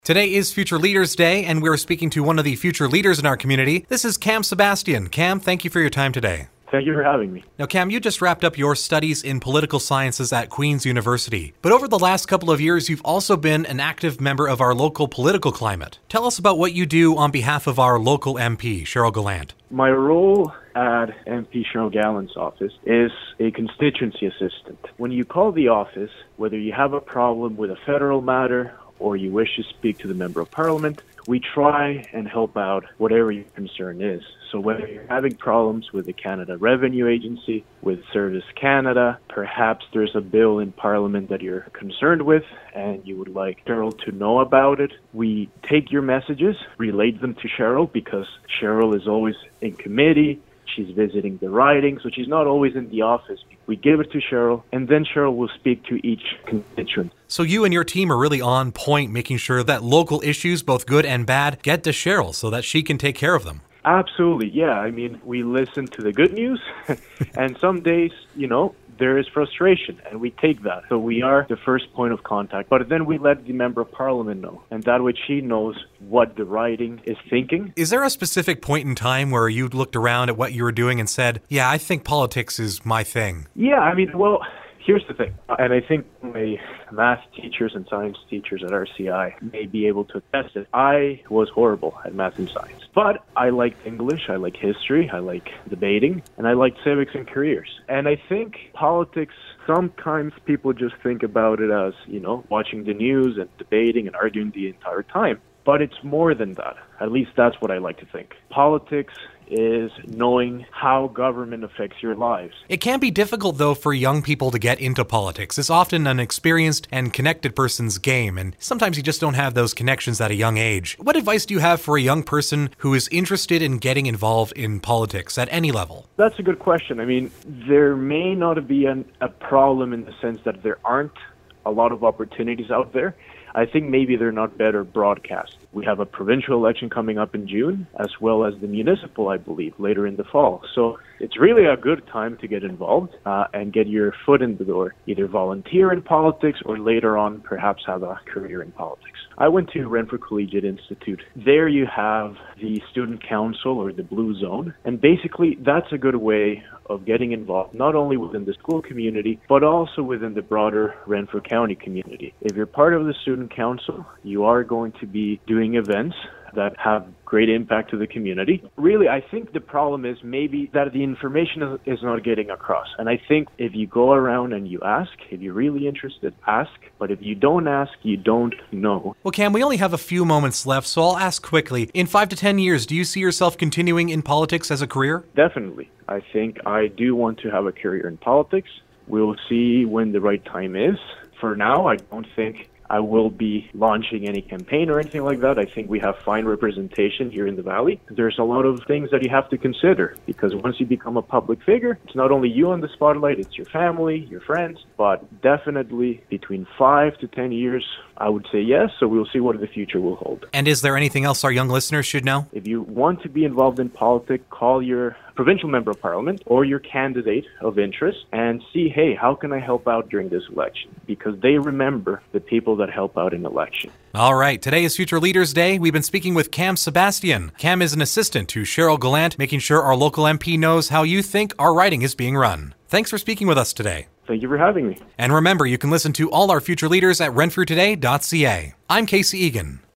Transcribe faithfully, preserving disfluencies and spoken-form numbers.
Today is Future Leaders Day, and we're speaking to one of the future leaders in our community. This is Cam Sebastian. Cam, thank you for your time today. Thank you for having me. Now, Cam, you just wrapped up your studies in political sciences at Queen's University. But over the last couple of years, you've also been an active member of our local political climate. Tell us about what you do on behalf of our local M P, Cheryl Gallant. My role at M P Cheryl Gallant's office is a constituency assistant. When you call the office, whether you have a problem with a federal matter or you wish to speak to the Member of Parliament, we try and help out whatever your concern is. So whether you're having problems with the Canada Revenue Agency, with Service Canada, perhaps there's a bill in Parliament that you're concerned with and you would like Cheryl to know about it, we take your messages, relate them to Cheryl because Cheryl is always in committee. She's visiting the riding, so she's not always in the office. We give it to Cheryl, and then Cheryl will speak to each constituent. So you and your team are really on point, making sure that local issues, both good and bad, get to Cheryl so that she can take care of them. Absolutely, yeah. I mean, we listen to the good news, and some days, you know, there is frustration, and we take that. So we are the first point of contact, but then we let the Member of Parliament know, and that way she knows what the riding is thinking. Is there a specific point in time where you looked around at what you were doing and said, yeah, I think politics is my thing? Yeah, I mean, well, here's the thing, and I think my math teachers and science teachers at R C I may be able to attest it. I was horrible at math and science, but I liked English, I like history, I like debating, and I like civics and careers. And I think politics, sometimes people just think about it as, you know, watching the news and debating and arguing the entire time. But it's more than that. At least that's what I like to think. Politics is knowing how government affects your lives. It can be difficult, though, for young people to get into politics. It's often an experienced and connected person's game, and sometimes you just don't have those connections at a young age. What advice do you have for a young person who is interested in getting involved in politics at any level? That's a good question. I mean, there may not be an, a problem in the sense that there aren't a lot of opportunities out there. I think maybe they're not better broadcast. We have a provincial election coming up in June, as well as the municipal, I believe, later in the fall. So it's really a good time to get involved uh, and get your foot in the door, either volunteer in politics or later on perhaps have a career in politics. I went to Renfrew Collegiate Institute. There you have the student council or the Blue Zone, and basically that's a good way of getting involved, not only within the school community, but also within the broader Renfrew County community. If you're part of the student council, you are going to be doing events that have great impact to the community. Really, I think the problem is maybe that the information is not getting across. And I think if you go around and you ask, if you're really interested, ask. But if you don't ask, you don't know. Well, Cam, we only have a few moments left, so I'll ask quickly. In five to ten years, do you see yourself continuing in politics as a career? Definitely. I think I do want to have a career in politics. We'll see when the right time is. For now, I don't think I will be launching any campaign or anything like that. I think we have fine representation here in the Valley. There's a lot of things that you have to consider because once you become a public figure, it's not only you on the spotlight, it's your family, your friends, but definitely between five to ten years, I would say yes, so we'll see what the future will hold. And is there anything else our young listeners should know? If you want to be involved in politics, call your provincial member of parliament or your candidate of interest and see, hey, how can I help out during this election? Because they remember the people that help out in election. All right, today is Future Leaders Day. We've been speaking with Cam Sebastian. Cam is an assistant to Cheryl Gallant, making sure our local M P knows how you think our riding is being run. Thanks for speaking with us today. Thank you for having me. And remember, you can listen to all our future leaders at renfrew today dot c a. I'm Casey Egan.